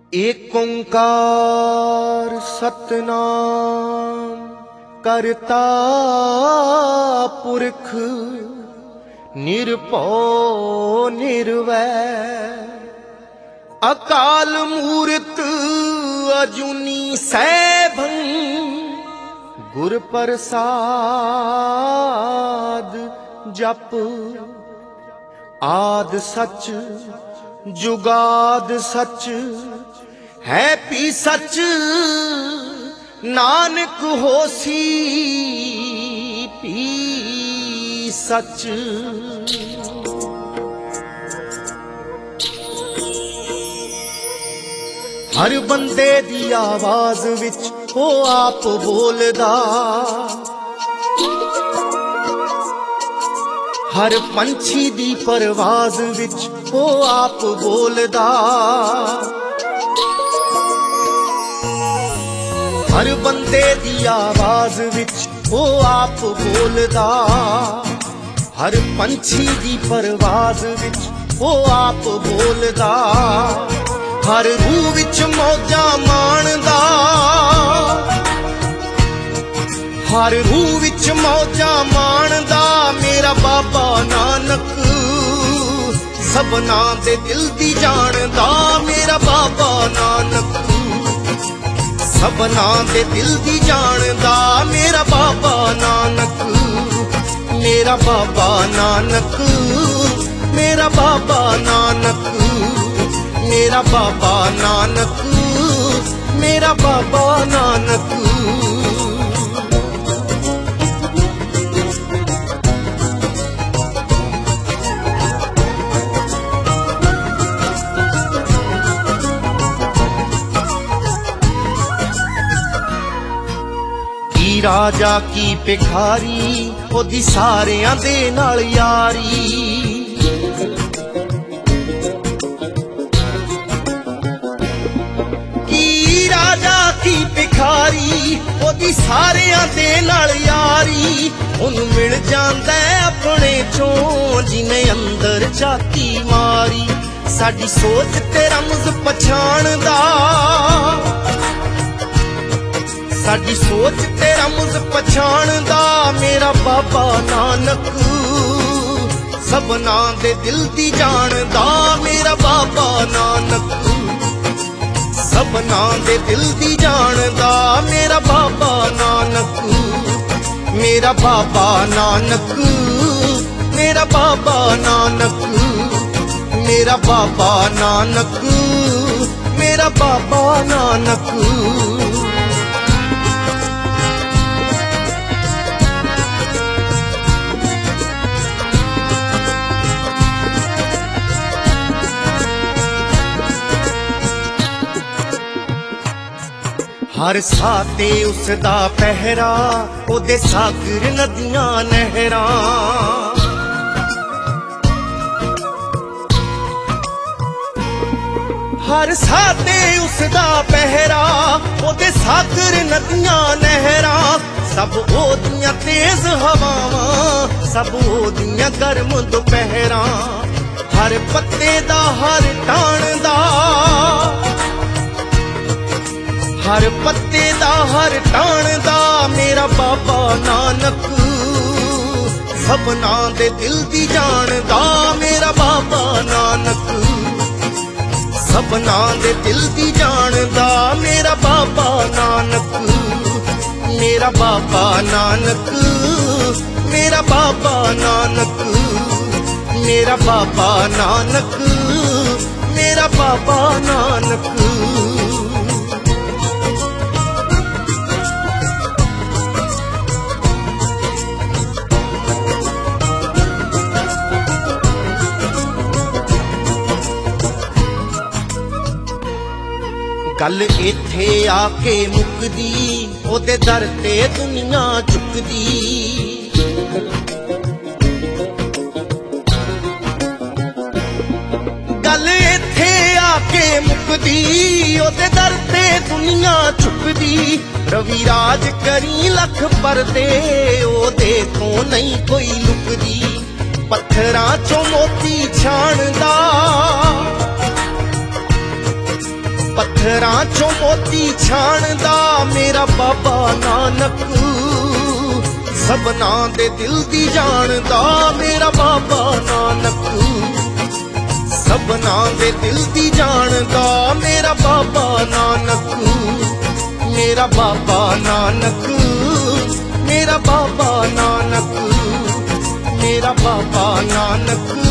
एक ओंकार सतनाम करता पुरख निरभौ निर्वैर अकाल मूरत अजूनी सैभं गुर प्रसाद जप आद सच जुगाद सच है पी सच नानक होसी पी सच। हर बंदे दी आवाज विच ओ आप बोलदा, हर पंछी दी परवाज विच ओ आप बोलदा, हर बंदे दी आवाज विच ओ आप बोलदा, हर पंछी दी परवाज विच ओ आप बोलदा, हर रूह विच मौजा माणदा, हर रूह विच मौजा माणदा मेरा बाबा नानक सबना दे दिल दी जानदा, मेरा बाबा नानक सबना दे दिल दी जानदा, मेरा बाबा नानक, मेरा बाबा नानक, मेरा बाबा नानक, मेरा बाबा नानक, मेरा बाबा नानक। राजा की भिखारी ओदी सारियां दे नाल यारी, की राजा की भिखारी ओदी सारियां दे नाल यारी, ओनू मिल जांदा अपने चों जिने अंदर झाती मारी, साडी सोच ते रमज पछाणदा, साडी सोच ते रमज पछाणदा मेरा बाबा नानक सबना दे दिल दी जानदा, मेरा बाबा नानक सबना दे दिल दी जानदा, मेरा बाबा नानक, मेरा बाबा नानक, मेरा बाबा नानक, मेरा बाबा नानक, मेरा बाबा नानक। हर साते उसदा पहरा ओदे सागर नदियां नहरां, हर साते उसदा पहरा ओदे सागर नदियां नहरां, सब ओदियां तेज हवावां सब ओदियां गर्म दोपहरां, हर पत्ते दा हर टाण दा, हर पत्ते दा हर टाण दा मेरा बाबा नानक सबना दे दिल दी जानदा, मेरा बाबा नानक सबना दे दिल दी जानदा, मेरा बाबा नानक, मेरा बाबा नानक, मेरा बाबा नानक, मेरा बाबा नानक, मेरा बाबा नानक। गल इत्थे आके मुकदी ओदे दर ते दुनिया झुकदी, गल इत्थे आके मुकदी ओदे दर ते दुनिया झुकदी, रवि राज करी लख परदे ओदे तो नहीं कोई लुकदी, पत्थरां चों मोती छाणदा पत्थरां चों मोती छाणदा मेरा बाबा नानक, सबना दे दिल दी जानदा मेरा बाबा नानक, सबना दे दिल दी जानदा मेरा बाबा नानक, मेरा बाबा नानक, मेरा बाबा नानक, मेरा बाबा नानक।